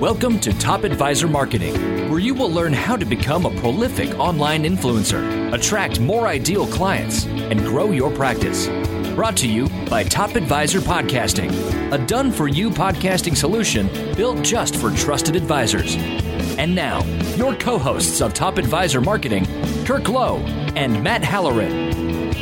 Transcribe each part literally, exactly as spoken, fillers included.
Welcome to Top Advisor Marketing, where you will learn how to become a prolific online influencer, attract more ideal clients, and grow your practice. Brought to you by Top Advisor Podcasting, a done-for-you podcasting solution built just for trusted advisors. And now, your co-hosts of Top Advisor Marketing, Kirk Lowe and Matt Halloran.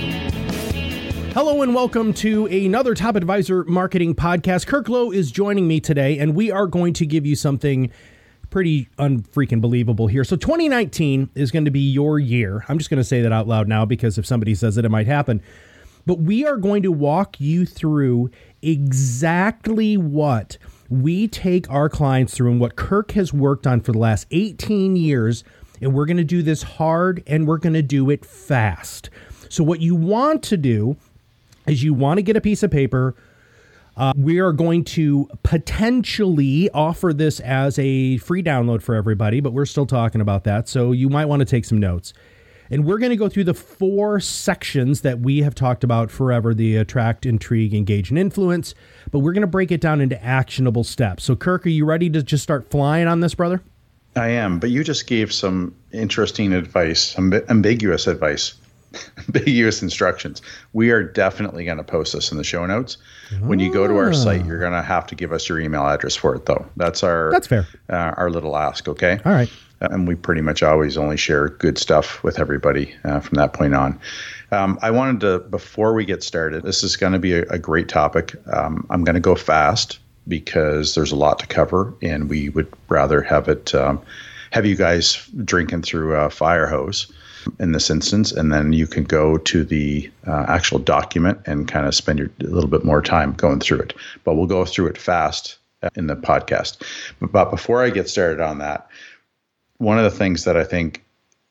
Hello and welcome to another Top Advisor Marketing podcast. Kirk Lowe is joining me today, and we are going to give you something pretty unfreaking believable here. So twenty nineteen is going to be your year. I'm just going to say that out loud now because if somebody says it, it might happen. But we are going to walk you through exactly what we take our clients through and what Kirk has worked on for the last eighteen years. And we're going to do this hard and we're going to do it fast. So what you want to do is you want to get a piece of paper. Uh, we are going to potentially offer this as a free download for everybody, but we're still talking about that. So you might want to take some notes. And we're going to go through the four sections that we have talked about forever, the attract, intrigue, engage, and influence. But we're going to break it down into actionable steps. So Kirk, are you ready to just start flying on this, brother? I am, but you just gave some interesting advice, some ambiguous advice. Ambiguous instructions. We are definitely going to post this in the show notes. Oh. When you go to our site, you're going to have to give us your email address for it, though. That's our that's fair. Uh, our little ask. Okay. All right. Uh, and we pretty much always only share good stuff with everybody uh, from that point on. Um, I wanted to, before we get started, this is going to be a, a great topic. Um, I'm going to go fast because there's a lot to cover, and we would rather have it um, have you guys drinking through a fire hose in this instance, and then you can go to the uh, actual document and kind of spend your, a little bit more time going through it. But we'll go through it fast in the podcast. But, but before I get started on that, one of the things that I think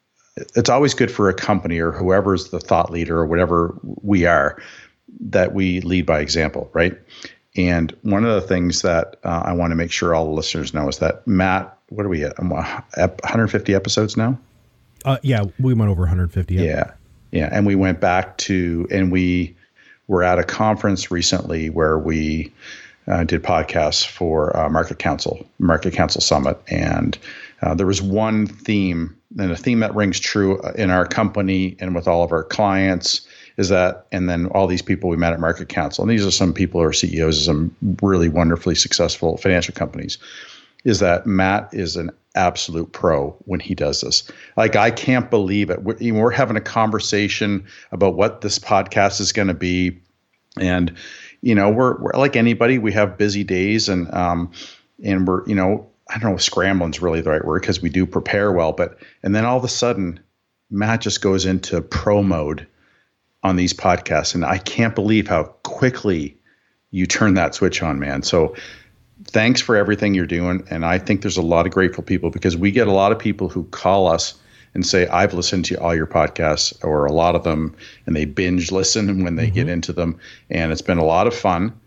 it's always good for a company or whoever's the thought leader or whatever we are, that we lead by example, right? And one of the things that uh, I want to make sure all the listeners know is that Matt, what are we at? one hundred fifty episodes now? Uh, yeah, we went over one hundred fifty. Yeah. yeah. Yeah. And we went back to, and we were at a conference recently where we uh, did podcasts for uh, Market Council, Market Council Summit. And uh, there was one theme, and a theme that rings true in our company and with all of our clients is that, and then all these people we met at Market Council, and these are some people who are C E Os of some really wonderfully successful financial companies, is that Matt is an absolute pro when he does this. Like, I can't believe it. We're, we're having a conversation about what this podcast is going to be. And, you know, we're, we're like anybody, we have busy days and, um, and we're, you know, I don't know if scrambling's really the right word because we do prepare well, but, and then all of a sudden Matt just goes into pro mode on these podcasts. And I can't believe how quickly you turn that switch on, man. So thanks for everything you're doing. And I think there's a lot of grateful people because we get a lot of people who call us and say, I've listened to all your podcasts or a lot of them, and they binge listen when they mm-hmm. get into them. And it's been a lot of fun.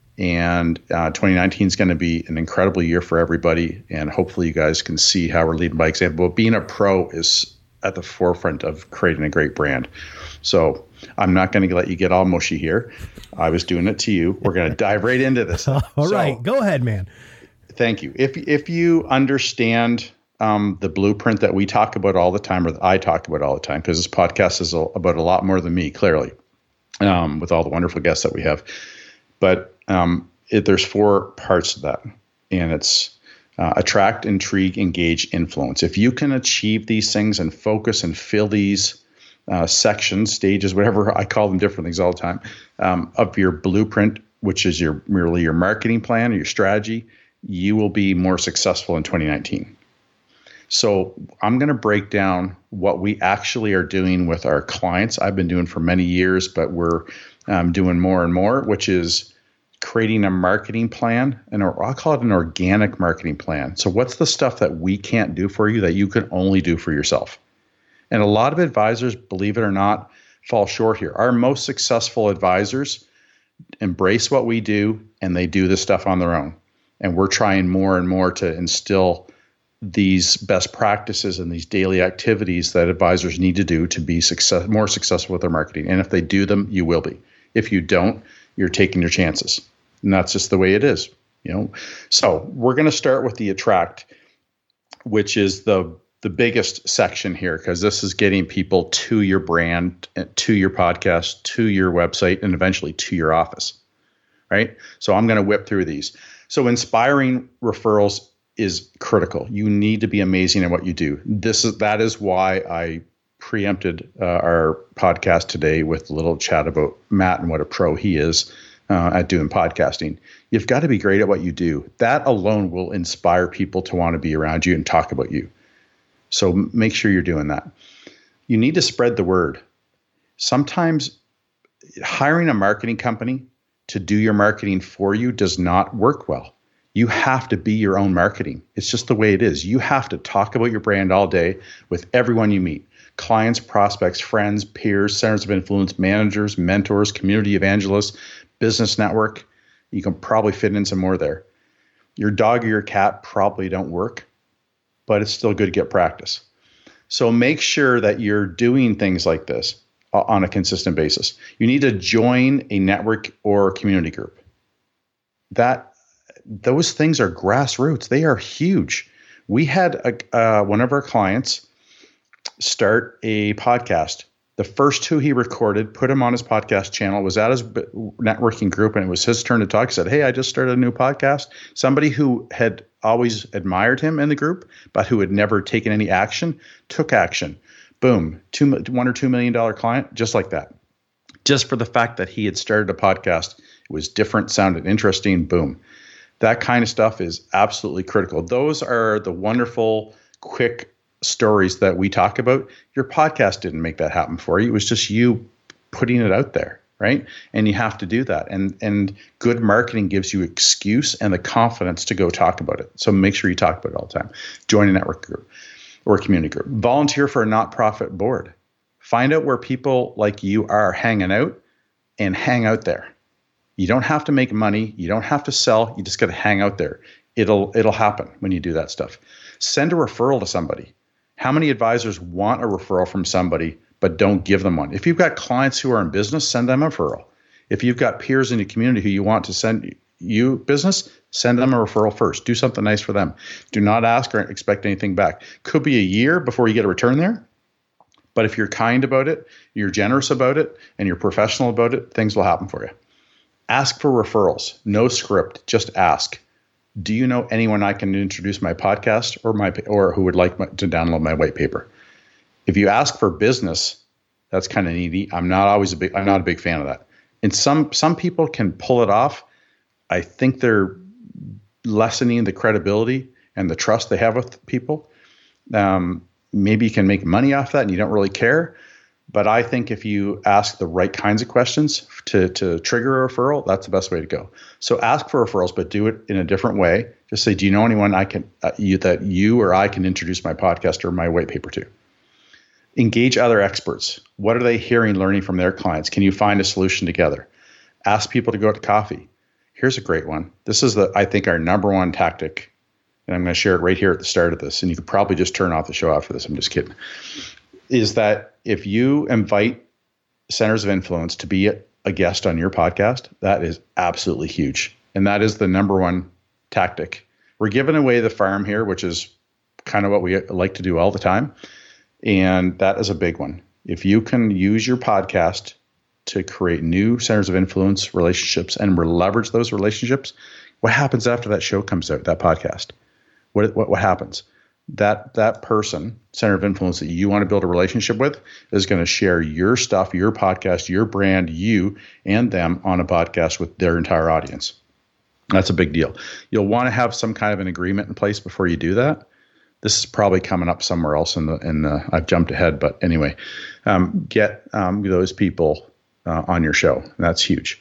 And uh, twenty nineteen is going to be an incredible year for everybody. And hopefully you guys can see how we're leading by example. But being a pro is at the forefront of creating a great brand. So I'm not going to let you get all mushy here. I was doing it to you. We're going to dive right into this. All so, right. Go ahead, man. Thank you. If if you understand um, the blueprint that we talk about all the time, or that I talk about all the time, because this podcast is a, about a lot more than me, clearly, um, with all the wonderful guests that we have. But um, it, there's four parts to that. And it's uh, attract, intrigue, engage, influence. If you can achieve these things and focus and fill these Uh, sections, stages, whatever, I call them different things all the time, um, of your blueprint, which is your merely your marketing plan or your strategy, you will be more successful in twenty nineteen. So I'm going to break down what we actually are doing with our clients. I've been doing for many years, but we're um, doing more and more, which is creating a marketing plan, and or I'll call it an organic marketing plan. So what's the stuff that we can't do for you that you can only do for yourself? And a lot of advisors, believe it or not, fall short here. Our most successful advisors embrace what we do, and they do this stuff on their own. And we're trying more and more to instill these best practices and these daily activities that advisors need to do to be success, more successful with their marketing. And if they do them, you will be. If you don't, you're taking your chances. And that's just the way it is. You know, so we're going to start with the attract, which is the the biggest section here, because this is getting people to your brand, to your podcast, to your website, and eventually to your office, right? So I'm going to whip through these. So inspiring referrals is critical. You need to be amazing at what you do. This is that is why I preempted uh, our podcast today with a little chat about Matt and what a pro he is uh, at doing podcasting. You've got to be great at what you do. That alone will inspire people to want to be around you and talk about you. So make sure you're doing that. You need to spread the word. Sometimes hiring a marketing company to do your marketing for you does not work well. You have to be your own marketing. It's just the way it is. You have to talk about your brand all day with everyone you meet. Clients, prospects, friends, peers, centers of influence, managers, mentors, community evangelists, business network. You can probably fit in some more there. Your dog or your cat probably don't work, but it's still good to get practice. So make sure that you're doing things like this on a consistent basis. You need to join a network or community group. That those things are grassroots. They are huge. We had a, uh, one of our clients start a podcast. The first two he recorded, put him on his podcast channel, was at his networking group, and it was his turn to talk. He said, hey, I just started a new podcast. Somebody who had always admired him in the group, but who had never taken any action, took action. Boom, two, one or two million dollar client, just like that. Just for the fact that he had started a podcast. It was different, sounded interesting, boom. That kind of stuff is absolutely critical. Those are the wonderful, quick stories that we talk about. Your podcast didn't make that happen for you. It was just you putting it out there, right? And you have to do that. And and good marketing gives you excuse and the confidence to go talk about it. So make sure you talk about it all the time. Join a network group or a community group. Volunteer for a not-profit board. Find out where people like you are hanging out and hang out there. You don't have to make money. You don't have to sell. You just got to hang out there. It'll it'll happen when you do that stuff. Send a referral to somebody. How many advisors want a referral from somebody but don't give them one? If you've got clients who are in business, send them a referral. If you've got peers in your community who you want to send you business, send them a referral first. Do something nice for them. Do not ask or expect anything back. Could be a year before you get a return there. But if you're kind about it, you're generous about it, and you're professional about it, things will happen for you. Ask for referrals. No script. Just ask. Do you know anyone I can introduce my podcast or my or who would like my, to download my white paper? If you ask for business, that's kind of needy. I'm not always a big I'm not a big fan of that. And some some people can pull it off. I think they're lessening the credibility and the trust they have with people. Um, maybe you can make money off that and you don't really care. But I think if you ask the right kinds of questions to, to trigger a referral, that's the best way to go. So ask for referrals, but do it in a different way. Just say, do you know anyone I can uh, you, that you or I can introduce my podcast or my white paper to? Engage other experts. What are they hearing, learning from their clients? Can you find a solution together? Ask people to go out to coffee. Here's a great one. This is, the I think, our number one tactic, and I'm going to share it right here at the start of this, and you could probably just turn off the show after this. I'm just kidding. Is that if you invite centers of influence to be a guest on your podcast, that is absolutely huge. And that is the number one tactic. We're giving away the farm here, which is kind of what we like to do all the time. And that is a big one. If you can use your podcast to create new centers of influence relationships and leverage those relationships, what happens after that show comes out, that podcast? What what, what happens? That that person, center of influence that you want to build a relationship with, is going to share your stuff, your podcast, your brand, you and them on a podcast with their entire audience. That's a big deal. You'll want to have some kind of an agreement in place before you do that. This is probably coming up somewhere else in the in the. I've jumped ahead, but anyway, um, get um, those people uh, on your show. That's huge.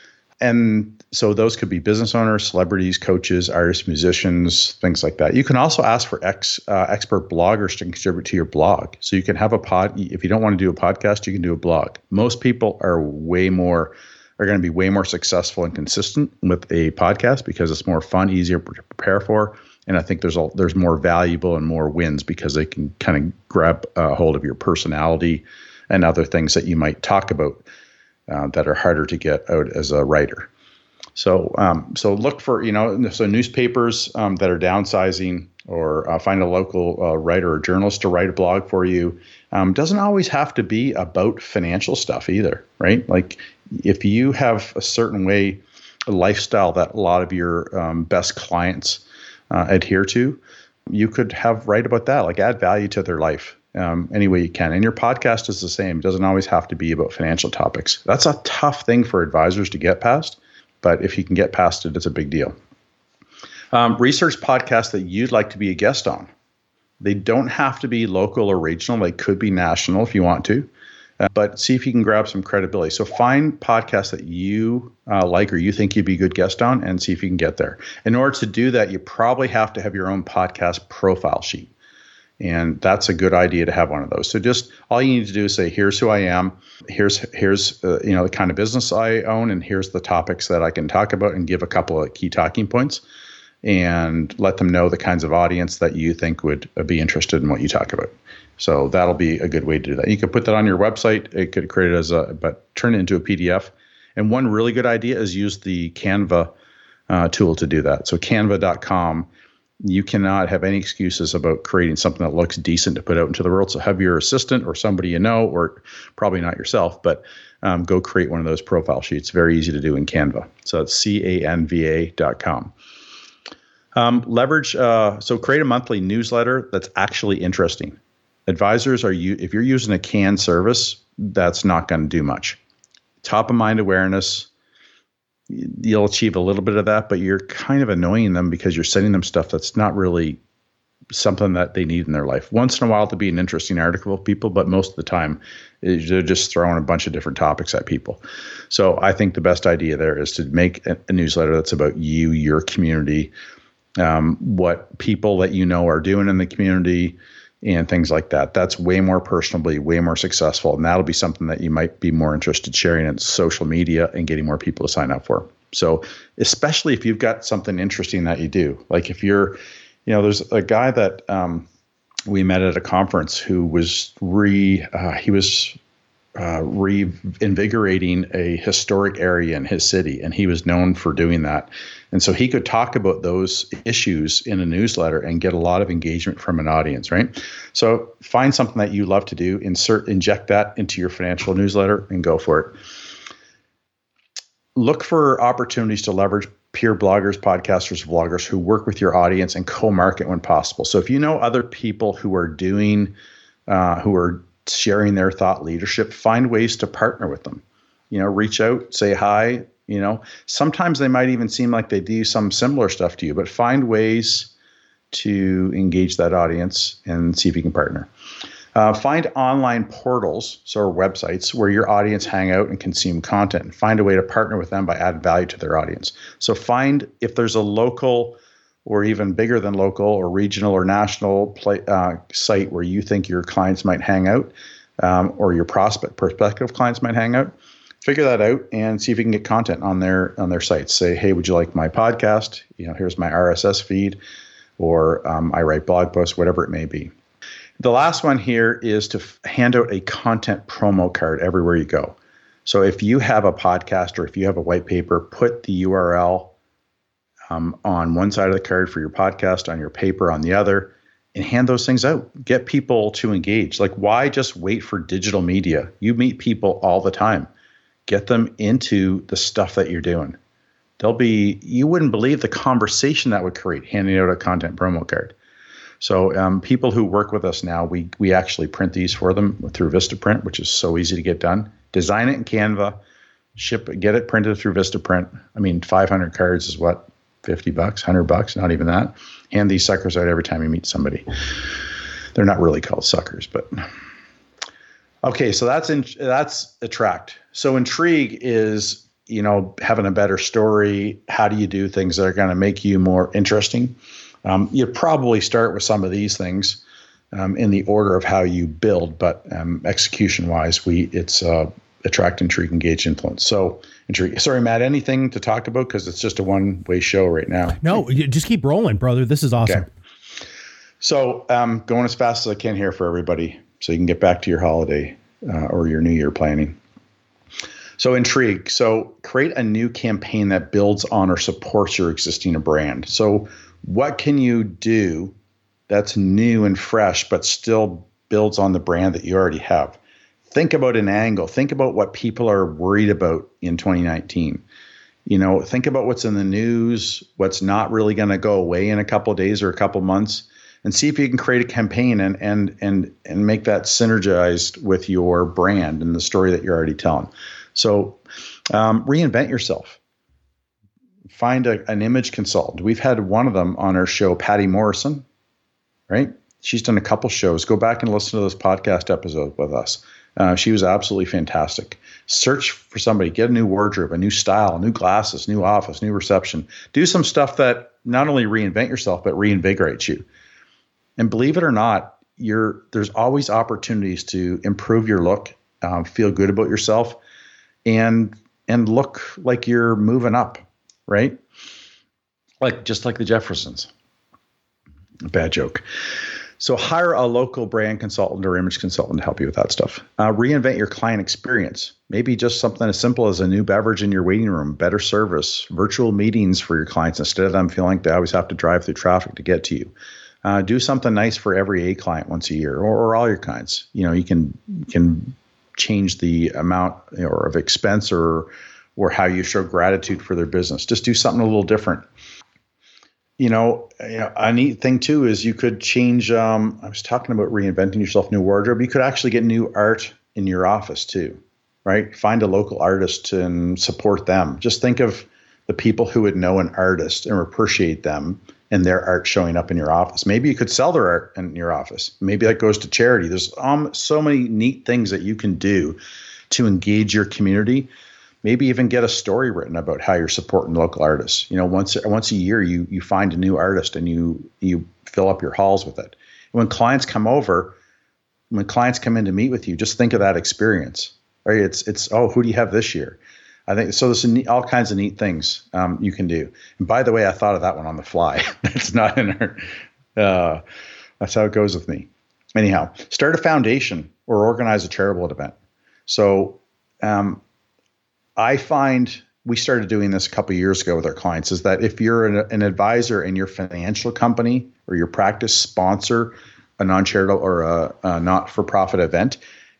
And so those could be business owners, celebrities, coaches, artists, musicians, things like that. You can also ask for ex, uh, expert bloggers to contribute to your blog. So you can have a pod. If you don't want to do a podcast, you can do a blog. Most people are way more, are going to be way more successful and consistent with a podcast because it's more fun, easier to prepare for. And I think there's a, there's more valuable and more wins because they can kind of grab a hold of your personality and other things that you might talk about uh, that are harder to get out as a writer. So, um, so look for, you know, so newspapers um, that are downsizing, or uh, find a local uh, writer or journalist to write a blog for you. Um, doesn't always have to be about financial stuff either, right? Like if you have a certain way, a lifestyle that a lot of your um, best clients uh, adhere to, you could have write about that, like add value to their life um, any way you can. And your podcast is the same. It doesn't always have to be about financial topics. That's a tough thing for advisors to get past, but if you can get past it, it's a big deal. Um, research podcasts that you'd like to be a guest on. They don't have to be local or regional. They could be national if you want to, uh, but see if you can grab some credibility. So find podcasts that you uh, like or you think you'd be a good guest on, and see if you can get there. In order to do that, you probably have to have your own podcast profile sheet. And that's a good idea to have one of those. So just all you need to do is say, here's who I am. Here's, here's uh, you know, the kind of business I own, and here's the topics that I can talk about, and give a couple of key talking points, and let them know the kinds of audience that you think would be interested in what you talk about. So that'll be a good way to do that. You could put that on your website. It could create it as a, but turn it into a P D F. And one really good idea is use the Canva uh, tool to do that. So canva dot com, you cannot have any excuses about creating something that looks decent to put out into the world. So have your assistant or somebody you know, or probably not yourself, but um, go create one of those profile sheets. Very easy to do in Canva. So it's C A N V A dot com. Um, leverage, uh, so create a monthly newsletter that's actually interesting. Advisors are you, if you're using a canned service, that's not going to do much. Top of mind awareness, you'll achieve a little bit of that, but you're kind of annoying them because you're sending them stuff that's not really something that they need in their life. Once in a while to be an interesting article of people, but most of the time they're just throwing a bunch of different topics at people. So I think the best idea there is to make a, a newsletter that's about you, your community, Um, what people that you know are doing in the community, and things like that. That's way more personally, way more successful. And that'll be something that you might be more interested sharing in social media and getting more people to sign up for. So especially if you've got something interesting that you do, like if you're, you know, there's a guy that um, we met at a conference who was re, uh, he was uh, reinvigorating a historic area in his city, and he was known for doing that. And so he could talk about those issues in a newsletter and get a lot of engagement from an audience, right? So find something that you love to do, insert, inject that into your financial newsletter, and go for it. Look for opportunities to leverage peer bloggers, podcasters, vloggers who work with your audience and co-market when possible. So if you know other people who are doing, uh, who are sharing their thought leadership, find ways to partner with them. You know, reach out, say hi. You know, sometimes they might even seem like they do some similar stuff to you, but find ways to engage that audience and see if you can partner. Uh, find online portals, so websites, where your audience hang out and consume content, and find a way to partner with them by adding value to their audience. So find if there's a local or even bigger than local or regional or national play, uh, site where you think your clients might hang out, um, or your prospect prospective clients might hang out. Figure that out and see if you can get content on their on their sites. Say, hey, would you like my podcast? You know, here's my R S S feed, or um, I write blog posts, whatever it may be. The last one here is to f- hand out a content promo card everywhere you go. So if you have a podcast or if you have a white paper, put the U R L um, on one side of the card for your podcast, on your paper on the other, and hand those things out. Get people to engage. Like, why just wait for digital media? You meet people all the time. Get them into the stuff that you're doing. They'll be, you wouldn't believe the conversation that would create handing out a content promo card. So um, people who work with us now, we we actually print these for them through Vistaprint, which is so easy to get done. Design it in Canva, ship it, get it printed through Vistaprint. I mean, five hundred cards is what, fifty bucks, one hundred bucks, not even that. Hand these suckers out every time you meet somebody. They're not really called suckers, but... Okay, so that's in, that's Attract. So Intrigue is, you know, having a better story. How do you do things that are going to make you more interesting? Um, you probably start with some of these things um, in the order of how you build, but um, execution-wise, we it's uh, Attract, Intrigue, Engage, Influence. So Intrigue. Sorry, Matt, anything to talk about? Because it's just a one-way show right now. No, you just keep rolling, brother. This is awesome. Okay. So um, going as fast as I can here for everybody, so you can get back to your holiday uh, or your New Year planning. So intrigue. So create a new campaign that builds on or supports your existing brand. So what can you do that's new and fresh, but still builds on the brand that you already have? Think about an angle. Think about what people are worried about in twenty nineteen. You know, think about what's in the news, what's not really going to go away in a couple of days or a couple of months, and see if you can create a campaign and and and and make that synergized with your brand and the story that you're already telling. So um, reinvent yourself. Find a, an image consultant. We've had one of them on our show, Patty Morrison, right? She's done a couple shows. Go back and listen to those podcast episodes with us. Uh, she was absolutely fantastic. Search for somebody, get a new wardrobe, a new style, new glasses, new office, new reception. Do some stuff that not only reinvent yourself, but reinvigorates you. And believe it or not, you're, there's always opportunities to improve your look, um, feel good about yourself, and and look like you're moving up, right? Like just like the Jeffersons. Bad joke. So hire a local brand consultant or image consultant to help you with that stuff. Uh, reinvent your client experience. Maybe just something as simple as a new beverage in your waiting room, better service, virtual meetings for your clients instead of them feeling like they always have to drive through traffic to get to you. Uh, do something nice for every A client once a year, or, or all your clients. You know, you can you can change the amount or of expense or or how you show gratitude for their business. Just do something a little different. You know, you know, a neat thing too is you could change. Um, I was talking about reinventing yourself, new wardrobe. You could actually get new art in your office too, right? Find a local artist and support them. Just think of the people who would know an artist and appreciate them and their art showing up in your office. Maybe you could sell their art in your office. Maybe that goes to charity. There's um, so many neat things that you can do to engage your community. Maybe even get a story written about how you're supporting local artists. You know, once once a year, you you find a new artist and you you fill up your halls with it. When clients come over, when clients come in to meet with you, just think of that experience. Right? It's it's oh, who do you have this year? I think so. There's neat, all kinds of neat things um, you can do. And by the way, I thought of that one on the fly. That's not in our. Uh, that's how it goes with me. Anyhow, start a foundation or organize a charitable event. So. Um, I find we started doing this a couple of years ago with our clients is that if you're an, an advisor and your financial company or your practice sponsor a non-charitable or a, a not-for-profit event,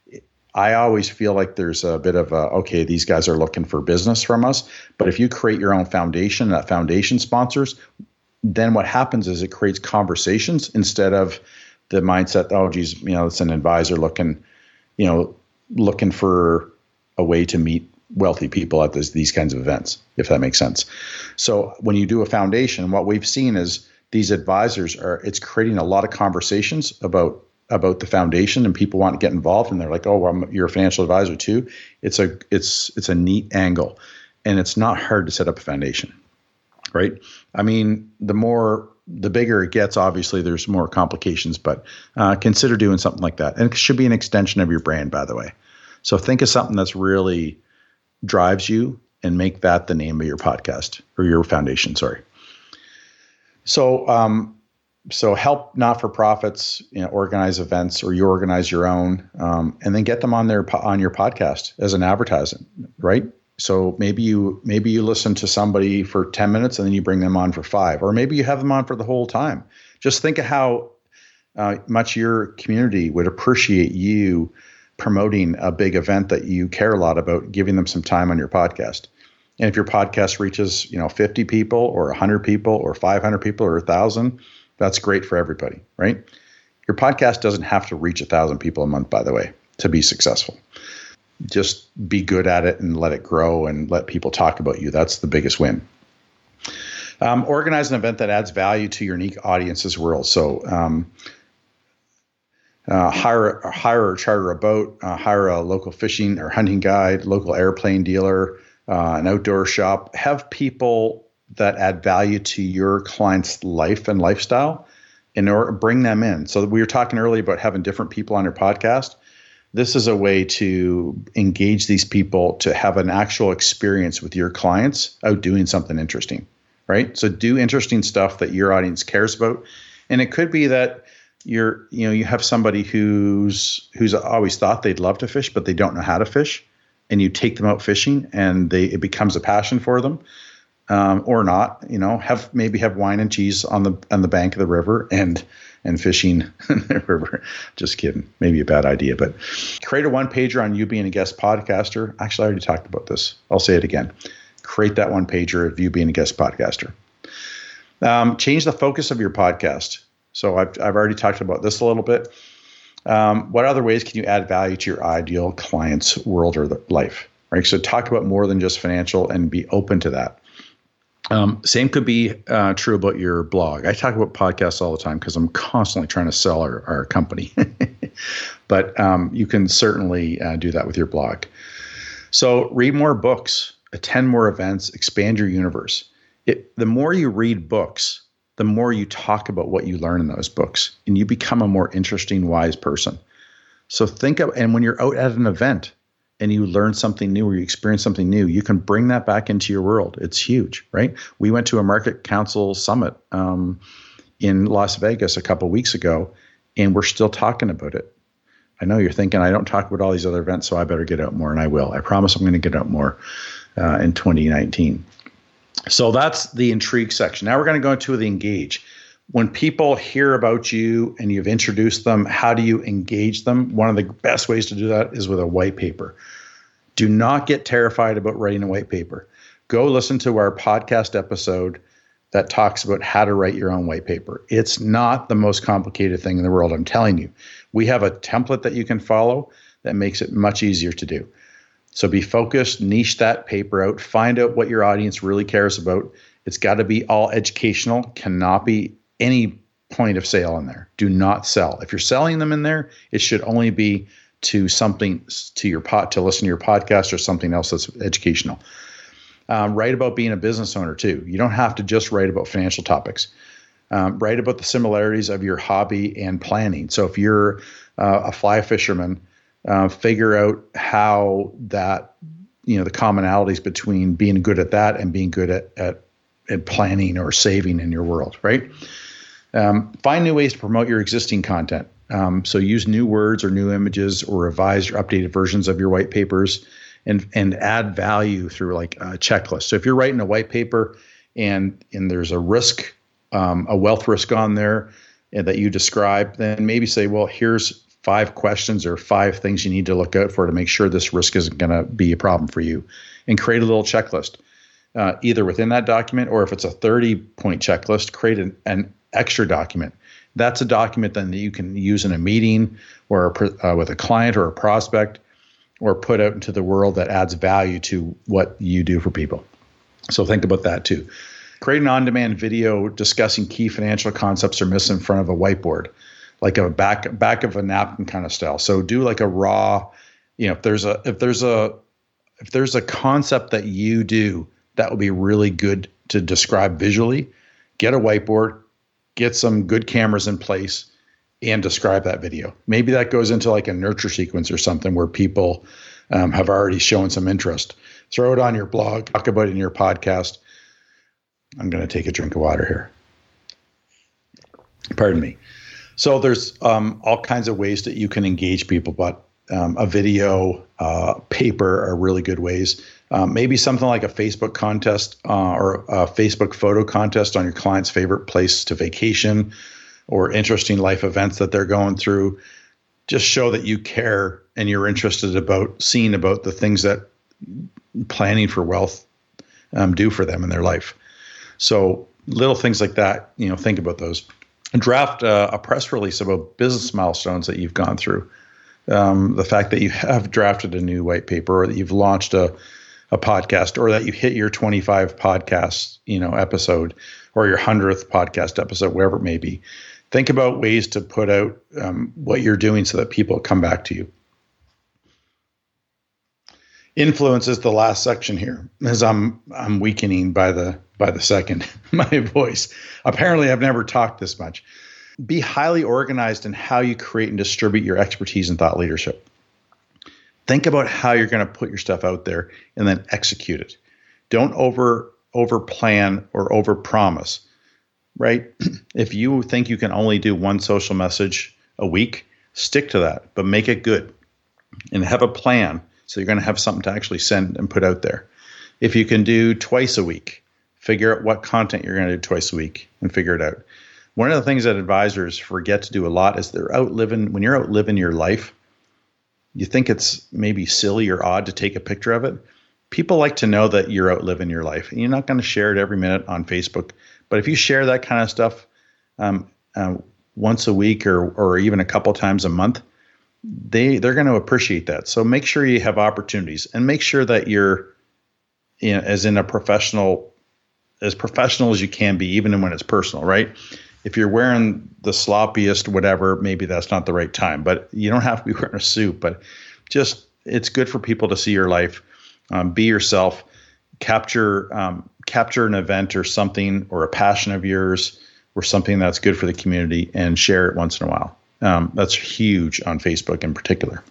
I always feel like there's a bit of a, okay, these guys are looking for business from us. But if you create your own foundation, that foundation sponsors, then what happens is it creates conversations instead of the mindset, oh, geez, you know, it's an advisor looking, you know, looking for a way to meet wealthy people at this, these kinds of events, if that makes sense. So when you do a foundation, what we've seen is these advisors are, it's creating a lot of conversations about, about the foundation and people want to get involved and they're like, oh, well, you're a financial advisor too. It's a, it's, it's a neat angle and it's not hard to set up a foundation, right? I mean, the more, the bigger it gets, obviously there's more complications, but uh, consider doing something like that. And it should be an extension of your brand, by the way. So think of something that's really drives you and make that the name of your podcast or your foundation. Sorry. So, um, so help not-for-profits, you know, organize events or you organize your own, um, and then get them on their, on your podcast as an advertisement, right? So maybe you, maybe you listen to somebody for ten minutes and then you bring them on for five, or maybe you have them on for the whole time. Just think of how uh, much your community would appreciate you promoting a big event that you care a lot about, giving them some time on your podcast. And if your podcast reaches, you know, fifty people or one hundred people or five hundred people or one thousand, that's great for everybody, right? Your podcast doesn't have to reach one thousand people a month, by the way, to be successful. Just be good at it and let it grow and let people talk about you. That's the biggest win. Um, organize an event that adds value to your unique audience's world. So, um, Uh, hire, hire or charter a boat, uh, hire a local fishing or hunting guide, local airplane dealer, uh, an outdoor shop. Have people that add value to your client's life and lifestyle, and or bring them in. So we were talking earlier about having different people on your podcast. This is a way to engage these people to have an actual experience with your clients out doing something interesting, right? So do interesting stuff that your audience cares about, and it could be that you're, you know, you have somebody who's who's always thought they'd love to fish, but they don't know how to fish, and you take them out fishing, and they it becomes a passion for them, um, or not. You know, have maybe have wine and cheese on the on the bank of the river and and fishing in the river. Just kidding. Maybe a bad idea, but create a one pager on you being a guest podcaster. Actually, I already talked about this. I'll say it again. Create that one pager of you being a guest podcaster. Um, change the focus of your podcast. So I've I've already talked about this a little bit. Um, what other ways can you add value to your ideal client's world or life? Right. So talk about more than just financial and be open to that. Um, same could be uh, true about your blog. I talk about podcasts all the time because I'm constantly trying to sell our, our company. But um, you can certainly uh, do that with your blog. So read more books, attend more events, expand your universe. It, the more you read books, the more you talk about what you learn in those books, and you become a more interesting, wise person. So think of, and when you're out at an event and you learn something new or you experience something new, you can bring that back into your world. It's huge, right? We went to a Market Council Summit um, in Las Vegas a couple of weeks ago, and we're still talking about it. I know you're thinking, I don't talk about all these other events, so I better get out more, and I will. I promise I'm going to get out more uh, in twenty nineteen. So that's the intrigue section. Now we're going to go into the engage. When people hear about you and you've introduced them, how do you engage them? One of the best ways to do that is with a white paper. Do not get terrified about writing a white paper. Go listen to our podcast episode that talks about how to write your own white paper. It's not the most complicated thing in the world, I'm telling you. We have a template that you can follow that makes it much easier to do. So be focused, niche that paper out, find out what your audience really cares about. It's got to be all educational, cannot be any point of sale in there. Do not sell. If you're selling them in there, it should only be to something, to your pod, to listen to your podcast or something else that's educational. Um, write about being a business owner too. You don't have to just write about financial topics. Um, write about the similarities of your hobby and planning. So if you're uh, a fly fisherman, Uh, figure out how that, you know, the commonalities between being good at that and being good at, at, at planning or saving in your world, right? Um, find new ways to promote your existing content. Um, so use new words or new images or revise or updated versions of your white papers and, and add value through like a checklist. So if you're writing a white paper and, and there's a risk, um, a wealth risk on there that you describe, then maybe say, well, here's five questions or five things you need to look out for to make sure this risk isn't going to be a problem for you, and create a little checklist, uh, either within that document, or if it's a thirty point checklist, create an, an extra document. That's a document then that you can use in a meeting or a, uh, with a client or a prospect, or put out into the world that adds value to what you do for people. So think about that too. Create an on-demand video discussing key financial concepts or myths in front of a whiteboard, like a back back of a napkin kind of style. So do like a raw, you know, if there's a if there's a if there's a concept that you do that would be really good to describe visually, get a whiteboard, get some good cameras in place, and describe that video. Maybe that goes into like a nurture sequence or something where people um, have already shown some interest. Throw it on your blog, talk about it in your podcast. I'm going to take a drink of water here. Pardon me. So there's um, all kinds of ways that you can engage people, but um, a video, uh, paper are really good ways. Um, maybe something like a Facebook contest uh, or a Facebook photo contest on your client's favorite place to vacation or interesting life events that they're going through. Just show that you care and you're interested about seeing about the things that planning for wealth um, do for them in their life. So little things like that, you know, think about those. Draft uh, a press release about business milestones that you've gone through. Um, the fact that you have drafted a new white paper, or that you've launched a, a podcast, or that you hit your twenty-five podcast, you know, episode, or your hundredth podcast episode, wherever it may be. Think about ways to put out um, what you're doing so that people come back to you. Influence is the last section here, as I'm I'm weakening by the by the second my voice. Apparently, I've never talked this much. Be highly organized in how you create and distribute your expertise and thought leadership. Think about how you're going to put your stuff out there and then execute it. Don't over over plan or over promise. Right? If you think you can only do one social message a week, stick to that, but make it good and have a plan So you're going to have something to actually send and put out there. If you can do twice a week, figure out what content you're going to do twice a week and figure it out. One of the things that advisors forget to do a lot is they're out living, when you're out living your life, you think it's maybe silly or odd to take a picture of it. People like to know that you're out living your life. And you're not going to share it every minute on Facebook. But if you share that kind of stuff um, uh, once a week or or even a couple times a month, they, they're going to appreciate that. So make sure you have opportunities and make sure that you're, you know, as in a professional, as professional as you can be, even when it's personal, right? If you're wearing the sloppiest whatever, maybe that's not the right time, but you don't have to be wearing a suit, but just, it's good for people to see your life. Um, be yourself, capture, um, capture an event or something or a passion of yours or something that's good for the community and share it once in a while. Um, that's huge on Facebook in particular.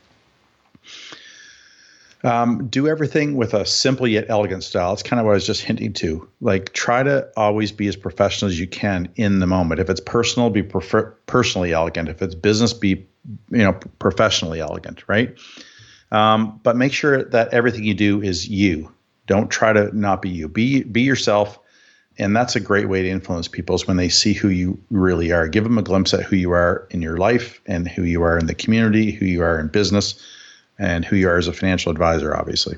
Um, do everything with a simple yet elegant style. It's kind of what I was just hinting to. Like, try to always be as professional as you can in the moment. If it's personal, be prefer- personally elegant. If it's business, be you know professionally elegant, right? Um, but make sure that everything you do is you. Don't try to not be you. Be be yourself, and that's a great way to influence people is when they see who you really are. Give them a glimpse at who you are in your life and who you are in the community, who you are in business, and who you are as a financial advisor, obviously.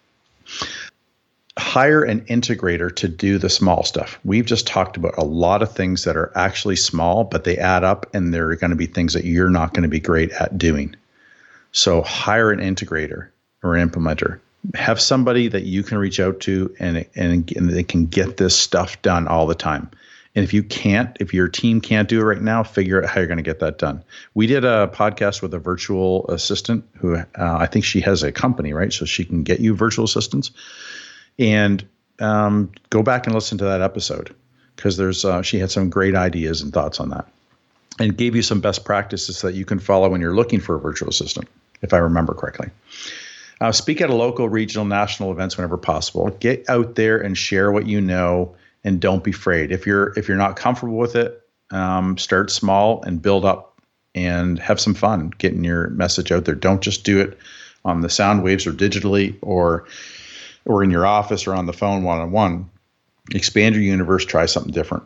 Hire an integrator to do the small stuff. We've just talked about a lot of things that are actually small, but they add up, and they're going to be things that you're not going to be great at doing. So hire an integrator or an implementer. Have somebody that you can reach out to and, and, and they can get this stuff done all the time. And if you can't, if your team can't do it right now, figure out how you're going to get that done. We did a podcast with a virtual assistant who uh, I think she has a company, right? So she can get you virtual assistants. And um, go back and listen to that episode because there's uh, she had some great ideas and thoughts on that. And gave you some best practices that you can follow when you're looking for a virtual assistant, if I remember correctly. Uh, speak at a local, regional, national events whenever possible. Get out there and share what you know, and don't be afraid. If you're if you're not comfortable with it, um, start small and build up, and have some fun getting your message out there. Don't just do it on the sound waves or digitally or or in your office or on the phone one on one. Expand your universe. Try something different.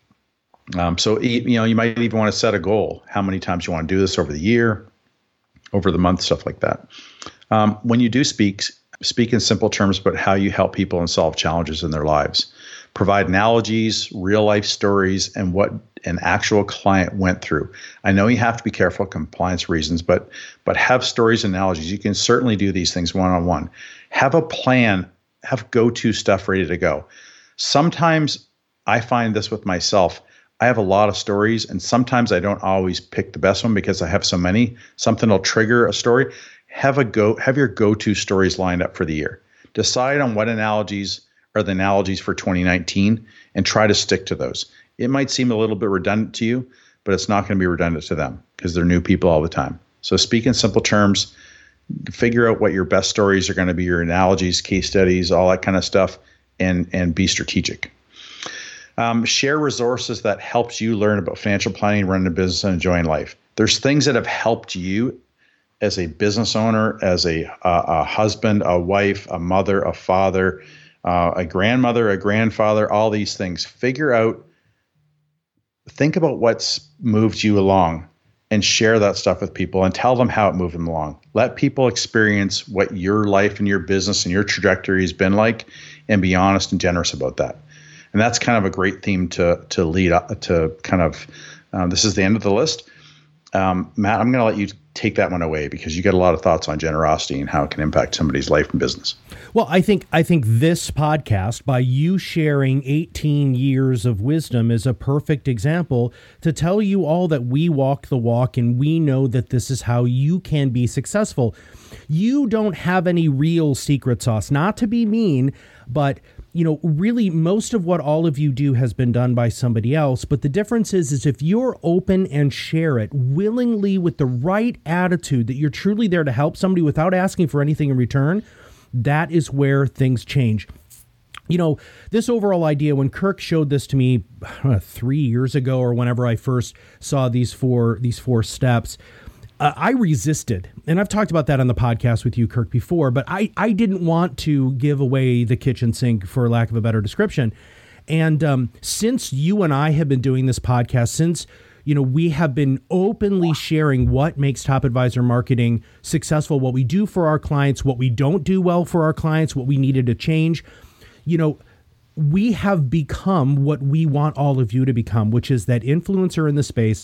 Um, so, you know, you might even want to set a goal. How many times you want to do this over the year, over the month, stuff like that. Um, when you do speak, speak in simple terms about how you help people and solve challenges in their lives. Provide analogies, real life stories, and what an actual client went through. I know you have to be careful of compliance reasons, but but have stories and analogies. You can certainly do these things one-on-one. Have a plan. Have go-to stuff ready to go. Sometimes I find this with myself. I have a lot of stories, and sometimes I don't always pick the best one because I have so many. Something will trigger a story. Have a go. Have your go-to stories lined up for the year. Decide on what analogies are the analogies for twenty nineteen and try to stick to those. It might seem a little bit redundant to you, but it's not going to be redundant to them because they're new people all the time. So speak in simple terms. Figure out what your best stories are going to be, your analogies, case studies, all that kind of stuff, and and be strategic. Um, share resources that helps you learn about financial planning, running a business, and enjoying life. There's things that have helped you as a business owner, as a, a, a husband, a wife, a mother, a father, uh, a grandmother, a grandfather, all these things. Figure out, think about what's moved you along and share that stuff with people and tell them how it moved them along. Let people experience what your life and your business and your trajectory has been like and be honest and generous about that. And that's kind of a great theme to to lead up to kind of, um, this is the end of the list. Um, Matt, I'm going to let you take that one away because you got a lot of thoughts on generosity and how it can impact somebody's life and business. Well, I think I think this podcast, by you sharing eighteen years of wisdom, is a perfect example to tell you all that we walk the walk and we know that this is how you can be successful. You don't have any real secret sauce, not to be mean, but you know, really most of what all of you do has been done by somebody else. But the difference is, is if you're open and share it willingly with the right attitude that you're truly there to help somebody without asking for anything in return, that is where things change. You know, this overall idea, when Kirk showed this to me uh, three years ago or whenever I first saw these four, these four steps, uh, I resisted, and I've talked about that on the podcast with you, Kirk, before, but I, I didn't want to give away the kitchen sink, for lack of a better description. And um, since you and I have been doing this podcast, since you know, we have been openly sharing what makes Top Advisor Marketing successful, what we do for our clients, what we don't do well for our clients, what we needed to change. You know, we have become what we want all of you to become, which is that influencer in the space,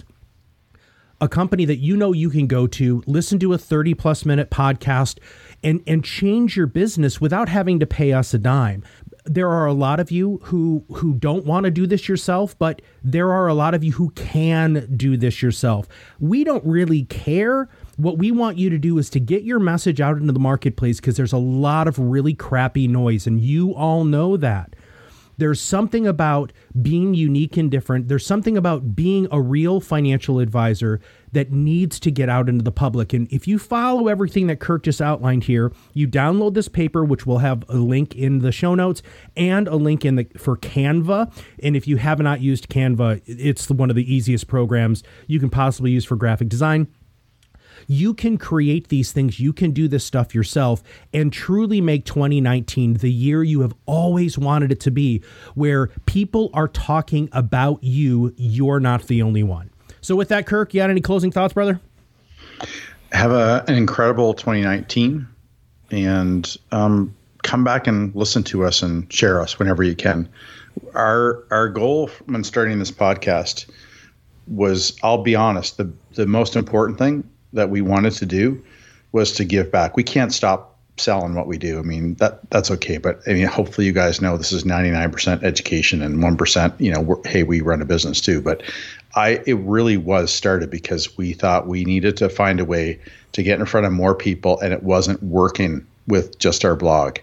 a company that you know you can go to, listen to a thirty plus minute podcast and, and change your business without having to pay us a dime. There are a lot of you who who don't want to do this yourself, but there are a lot of you who can do this yourself. We don't really care. What we want you to do is to get your message out into the marketplace, because there's a lot of really crappy noise, and you all know that. There's something about being unique and different. There's something about being a real financial advisor that needs to get out into the public. And if you follow everything that Kirk just outlined here, you download this paper, which will have a link in the show notes and a link in the for Canva. And if you have not used Canva, it's one of the easiest programs you can possibly use for graphic design. You can create these things. You can do this stuff yourself and truly make twenty nineteen the year you have always wanted it to be, where people are talking about you. You're not the only one. So with that, Kirk, you got any closing thoughts, brother? Have a, an incredible twenty nineteen, and um, come back and listen to us and share us whenever you can. Our our goal when starting this podcast was, I'll be honest, the the most important thing that we wanted to do was to give back. We can't stop selling what we do. I mean, that that's okay. But I mean, hopefully you guys know this is ninety-nine percent education and one percent, you know, we're, hey, we run a business too. But I, it really was started because we thought we needed to find a way to get in front of more people, and it wasn't working with just our blog.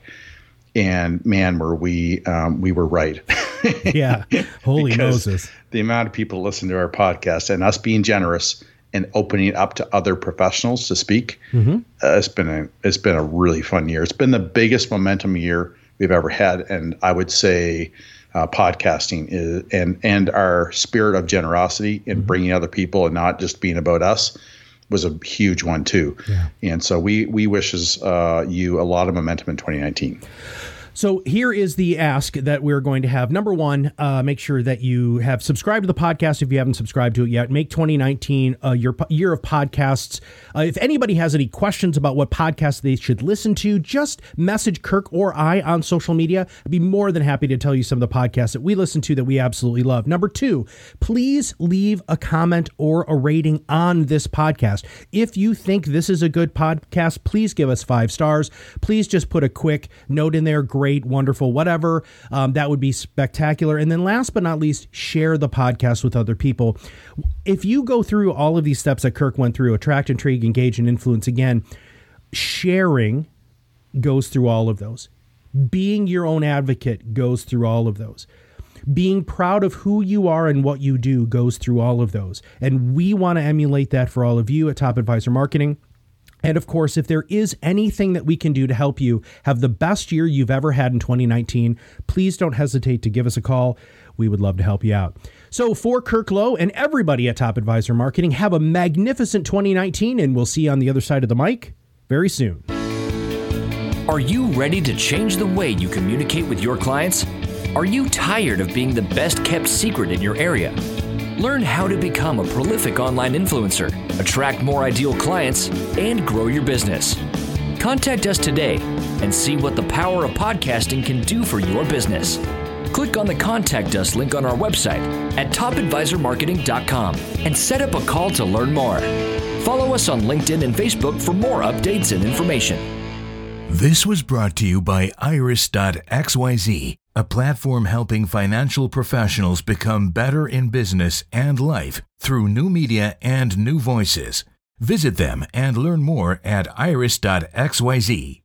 And man, were we, um, we were right. Yeah. Holy Moses. The amount of people listen to our podcast and us being generous and opening it up to other professionals to speak. Mm-hmm. Uh, it's been a it's been a really fun year. It's been the biggest momentum year we've ever had, and I would say uh, podcasting is and and our spirit of generosity in mm-hmm. bringing other people and not just being about us was a huge one too. Yeah. And so we we wishes uh, you a lot of momentum in twenty nineteen. So here is the ask that we're going to have. Number one, uh, make sure that you have subscribed to the podcast if you haven't subscribed to it yet. Make twenty nineteen uh, your po- year of podcasts. Uh, if anybody has any questions about what podcasts they should listen to, just message Kirk or I on social media. I'd be more than happy to tell you some of the podcasts that we listen to that we absolutely love. Number two, please leave a comment or a rating on this podcast. If you think this is a good podcast, please give us five stars. Please just put a quick note in there. Great, wonderful, whatever. Um, that would be spectacular. And then last but not least, share the podcast with other people. If you go through all of these steps that Kirk went through, attract, intrigue, engage, and influence, again, sharing goes through all of those. Being your own advocate goes through all of those. Being proud of who you are and what you do goes through all of those. And we want to emulate that for all of you at Top Advisor Marketing. And of course, if there is anything that we can do to help you have the best year you've ever had in twenty nineteen, please don't hesitate to give us a call. We would love to help you out. So for Kirk Lowe and everybody at Top Advisor Marketing, have a magnificent twenty nineteen, and we'll see you on the other side of the mic very soon. Are you ready to change the way you communicate with your clients? Are you tired of being the best kept secret in your area? Learn how to become a prolific online influencer, attract more ideal clients, and grow your business. Contact us today and see what the power of podcasting can do for your business. Click on the Contact Us link on our website at top advisor marketing dot com and set up a call to learn more. Follow us on LinkedIn and Facebook for more updates and information. This was brought to you by iris dot x y z, a platform helping financial professionals become better in business and life through new media and new voices. Visit them and learn more at iris dot x y z.